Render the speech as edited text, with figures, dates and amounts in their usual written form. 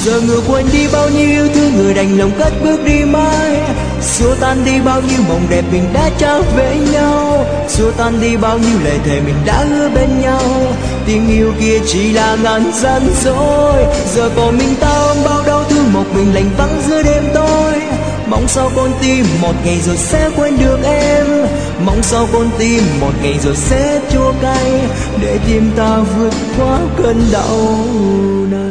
Giờ ngược quên đi bao nhiêu yêu thương, người đành lòng cất bước đi mãi. Xua tan đi bao nhiêu mộng đẹp mình đã trở về nhau, xua tan đi bao nhiêu lời thề mình đã hứa bên nhau. Tình yêu kia chỉ là ngàn gian dối, giờ còn mình ta ôm bao đau thương một mình lạnh vắng giữa đêm tối. Mong sao con tim một ngày rồi sẽ quên được em, mong sao con tim một ngày rồi sẽ chua cay, để tim ta vượt qua cơn đau này.